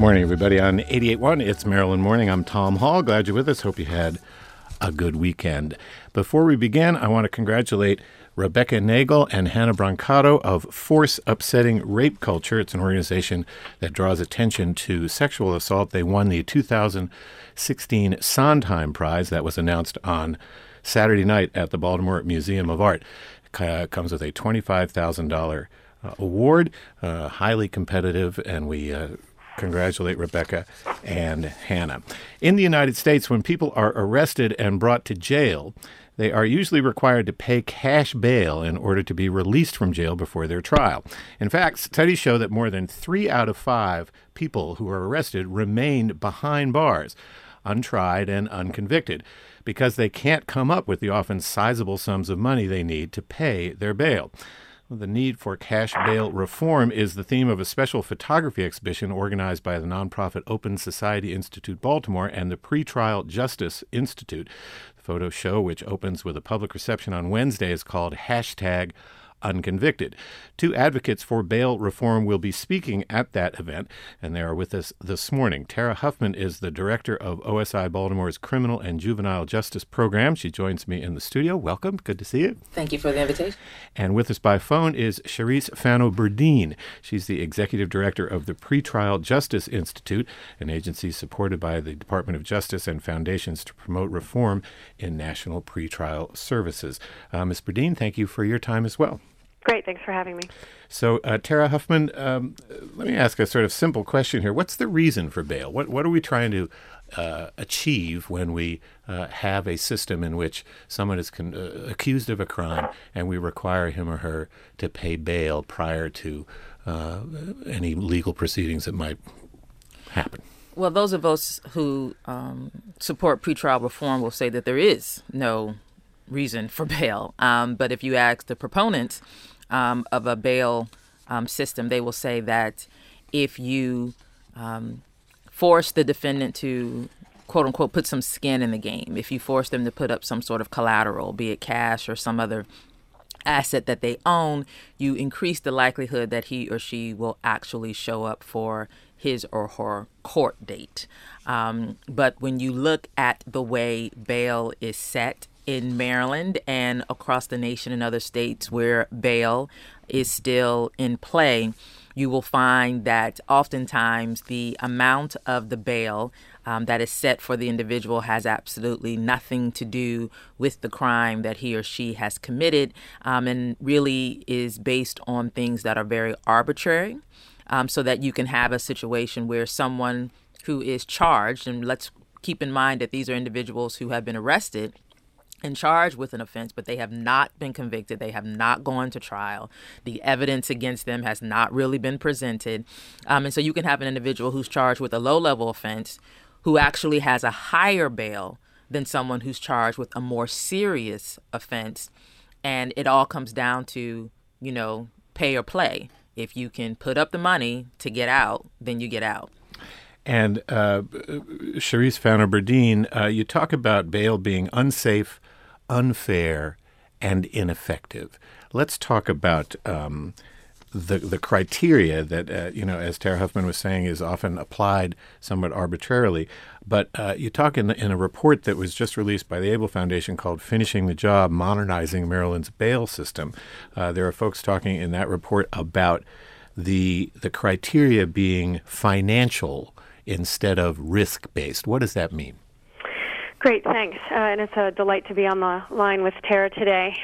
Morning, everybody. On 88.1, it's Maryland Morning. I'm Tom Hall. Glad you're with us. Hope you had a good weekend. Before we begin, I want to congratulate Rebecca Nagel and Hannah Brancato of Force Upsetting Rape Culture. It's an organization that draws attention to sexual assault. They won the 2016 Sondheim Prize that was announced on Saturday night at the Baltimore Museum of Art. It comes with a $25,000 award, highly competitive, and we congratulate Rebecca and Hannah. In the United States, when people are arrested and brought to jail, they are usually required to pay cash bail in order to be released from jail before their trial. In fact, studies show that more than 3 out of 5 people who are arrested remain behind bars, untried and unconvicted, because they can't come up with the often sizable sums of money they need to pay their bail. The need for cash bail reform is the theme of a special photography exhibition organized by the nonprofit Open Society Institute Baltimore and the Pretrial Justice Institute. The photo show, which opens with a public reception on Wednesday, is called #Unconvicted. 2 advocates for bail reform will be speaking at that event, and they are with us this morning. Tara Huffman is the director of OSI Baltimore's Criminal and Juvenile Justice Program. She joins me in the studio. Welcome. Good to see you. Thank you for the invitation. And with us by phone is Cherise Fano-Burdine. She's the executive director of the Pretrial Justice Institute, an agency supported by the Department of Justice and foundations to promote reform in national pretrial services. Ms. Burdine, thank you for your time as well. Great. Thanks for having me. So, Tara Huffman, let me ask a sort of simple question here. What's the reason for bail? What are we trying to achieve when we have a system in which someone is accused of a crime and we require him or her to pay bail prior to any legal proceedings that might happen? Well, those of us who support pretrial reform will say that there is no reason for bail. But if you ask the proponents of a bail system, they will say that if you force the defendant to, quote unquote, put some skin in the game, if you force them to put up some sort of collateral, be it cash or some other asset that they own, you increase the likelihood that he or she will actually show up for his or her court date. But when you look at the way bail is set in Maryland and across the nation in other states where bail is still in play, you will find that oftentimes the amount of the bail that is set for the individual has absolutely nothing to do with the crime that he or she has committed, and really is based on things that are very arbitrary, so that you can have a situation where someone who is charged, and let's keep in mind that these are individuals who have been arrested and charged with an offense, but they have not been convicted. They have not gone to trial. The evidence against them has not really been presented. And so you can have an individual who's charged with a low-level offense who actually has a higher bail than someone who's charged with a more serious offense. And it all comes down to, pay or play. If you can put up the money to get out, then you get out. And Cherise Fano-Burdine, you talk about bail being unsafe, unfair, and ineffective. Let's talk about the criteria that, as Tara Huffman was saying, is often applied somewhat arbitrarily. But you talk in a report that was just released by the Able Foundation called Finishing the Job, Modernizing Maryland's Bail System. There are folks talking in that report about the criteria being financial instead of risk-based. What does that mean? Great, thanks. And it's a delight to be on the line with Tara today.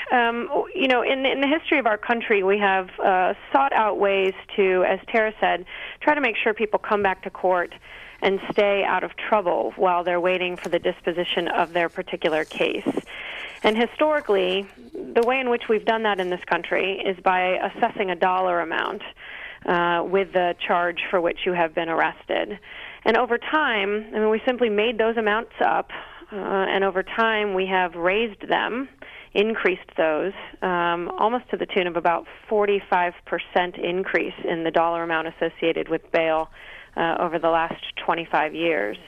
In the history of our country, we have sought out ways to, as Tara said, try to make sure people come back to court and stay out of trouble while they're waiting for the disposition of their particular case. And historically, the way in which we've done that in this country is by assessing a dollar amount with the charge for which you have been arrested. And over time, we simply made those amounts up, and over time we have raised them, increased those, almost to the tune of about 45% increase in the dollar amount associated with bail over the last 25 years.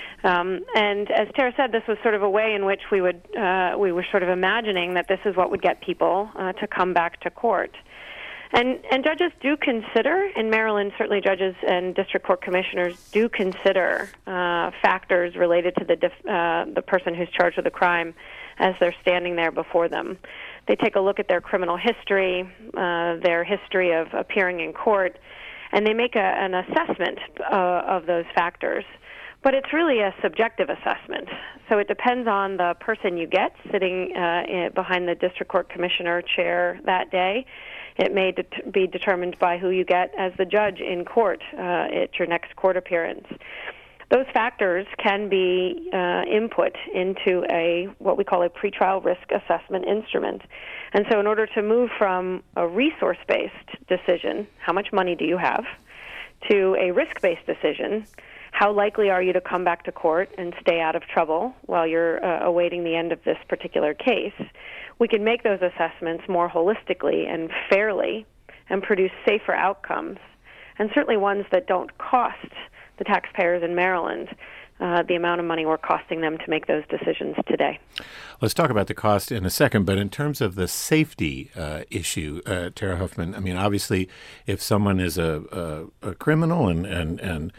And as Tara said, this was sort of a way in which we were sort of imagining that this is what would get people to come back to court. And judges do consider, in Maryland, certainly judges and district court commissioners do consider factors related to the person who's charged with a crime as they're standing there before them. They take a look at their criminal history, their history of appearing in court, and they make an assessment of those factors. But it's really a subjective assessment. So it depends on the person you get sitting behind the district court commissioner chair that day. It may be determined by who you get as the judge in court at your next court appearance. Those factors can be input into what we call a pretrial risk assessment instrument. And so in order to move from a resource-based decision, how much money do you have, to a risk-based decision, how likely are you to come back to court and stay out of trouble while you're awaiting the end of this particular case, we can make those assessments more holistically and fairly and produce safer outcomes, and certainly ones that don't cost the taxpayers in Maryland the amount of money we're costing them to make those decisions today. Let's talk about the cost in a second, but in terms of the safety issue, Tara Huffman, I mean, obviously, if someone is a criminal and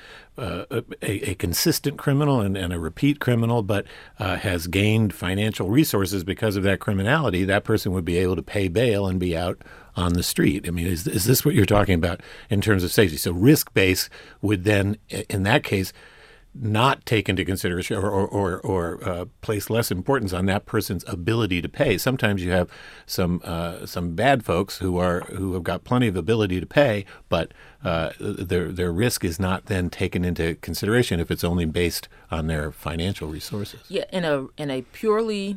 a consistent criminal and a repeat criminal, but has gained financial resources because of that criminality, that person would be able to pay bail and be out on the street. I mean, is this what you're talking about in terms of safety? So risk-based would then, in that case, not take into consideration or place less importance on that person's ability to pay. Sometimes you have some bad folks who have got plenty of ability to pay, but their risk is not then taken into consideration if it's only based on their financial resources. Yeah, in a purely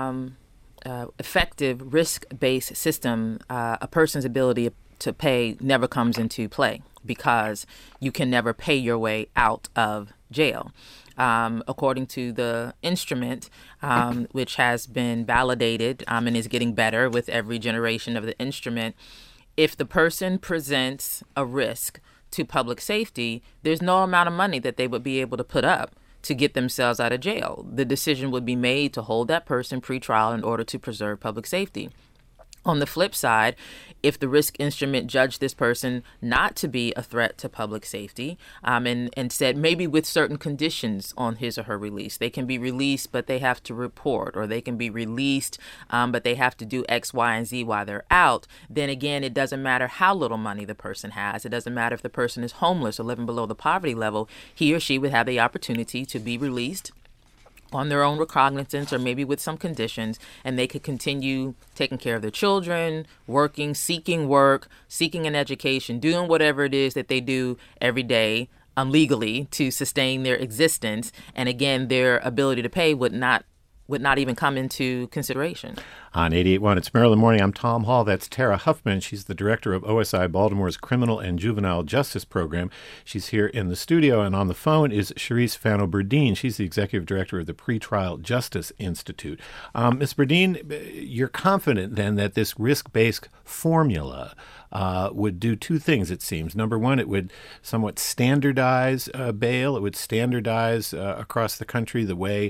effective risk-based system, a person's ability to pay never comes into play because you can never pay your way out of jail. According to the instrument, which has been validated and is getting better with every generation of the instrument, if the person presents a risk to public safety, there's no amount of money that they would be able to put up to get themselves out of jail. The decision would be made to hold that person pretrial in order to preserve public safety. On the flip side, if the risk instrument judged this person not to be a threat to public safety and said maybe with certain conditions on his or her release, they can be released, but they have to report, or they can be released, but they have to do X, Y, and Z while they're out, then again, it doesn't matter how little money the person has. It doesn't matter if the person is homeless or living below the poverty level. He or she would have the opportunity to be released on their own recognizance or maybe with some conditions, and they could continue taking care of their children, working, seeking work, seeking an education, doing whatever it is that they do every day legally to sustain their existence. And again, their ability to pay would not even come into consideration. On 88.1, it's Maryland Morning. I'm Tom Hall. That's Tara Huffman. She's the director of OSI Baltimore's Criminal and Juvenile Justice Program. She's here in the studio, and on the phone is Cherise Fano-Burdine. She's the executive director of the Pretrial Justice Institute. Ms. Burdine, you're confident then that this risk-based formula would do two things, it seems. Number one, it would somewhat standardize bail. It would standardize across the country the way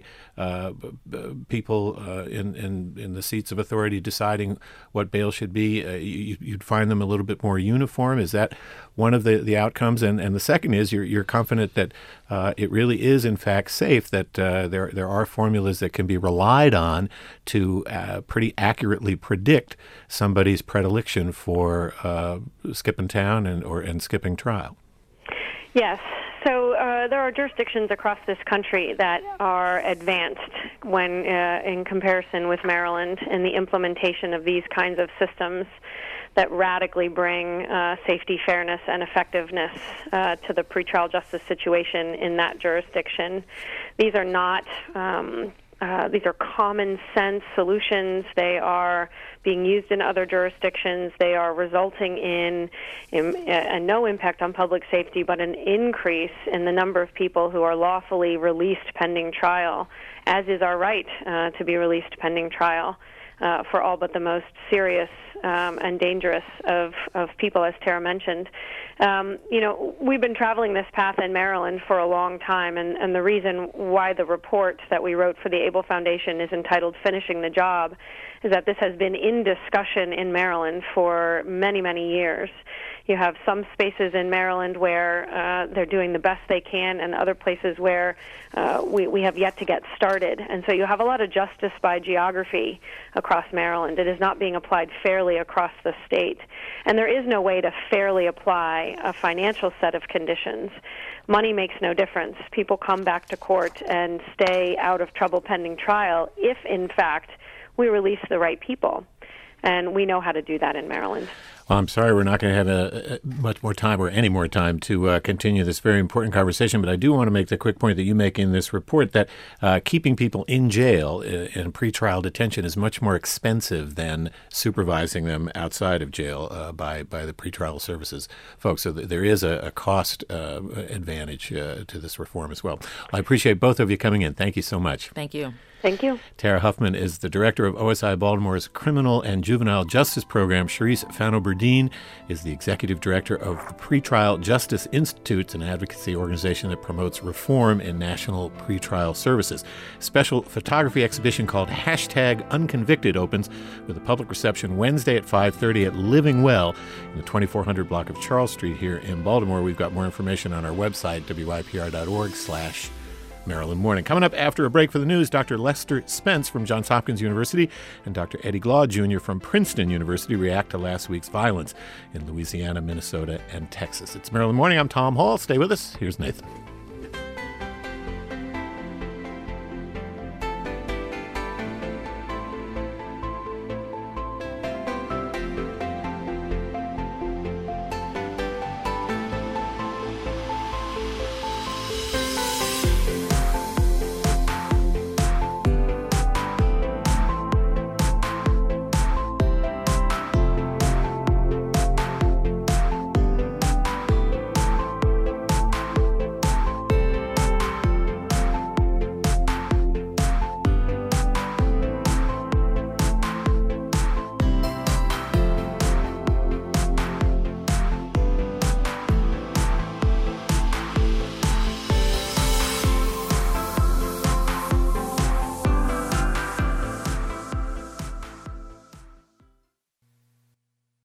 people in the seats of authority deciding what bail should be. You'd find them a little bit more uniform. Is that one of the outcomes? And the second is you're confident that it really is, in fact, safe, that there are formulas that can be relied on to pretty accurately predict somebody's predilection for skipping town and skipping trial. Yes. So there are jurisdictions across this country that are advanced when in comparison with Maryland in the implementation of these kinds of systems that radically bring safety, fairness, and effectiveness to the pretrial justice situation in that jurisdiction. These are not these are common sense solutions. They are being used in other jurisdictions. They are resulting in no impact on public safety, but an increase in the number of people who are lawfully released pending trial, as is our right to be released pending trial for all but the most serious and dangerous of people, as Tara mentioned. We've been traveling this path in Maryland for a long time, and the reason why the report that we wrote for the ABLE Foundation is entitled Finishing the Job is that this has been in discussion in Maryland for many, many years. You have some spaces in Maryland where they're doing the best they can, and other places where we have yet to get started. And so you have a lot of justice by geography across Maryland. It is not being applied fairly across the state. And there is no way to fairly apply a financial set of conditions. Money makes no difference. People come back to court and stay out of trouble pending trial if, in fact, we release the right people. And we know how to do that in Maryland. Well, I'm sorry we're not going to have much more time or any more time to continue this very important conversation, but I do want to make the quick point that you make in this report that keeping people in jail in pretrial detention is much more expensive than supervising them outside of jail by the pretrial services folks. So there is a cost advantage to this reform as well. I appreciate both of you coming in. Thank you so much. Thank you. Thank you. Tara Huffman is the director of OSI Baltimore's Criminal and Juvenile Justice Program. Sharice Fano-Burdine is the executive director of the Pretrial Justice Institute, an advocacy organization that promotes reform in national pretrial services. Special photography exhibition called #Unconvicted opens with a public reception Wednesday at 5:30 at Living Well in the 2400 block of Charles Street here in Baltimore. We've got more information on our website, wypr.org/Maryland Morning. Coming up after a break for the news, Dr. Lester Spence from Johns Hopkins University and Dr. Eddie Glaw, Jr. from Princeton University react to last week's violence in Louisiana, Minnesota, and Texas. It's Maryland Morning. I'm Tom Hall. Stay with us. Here's Nathan.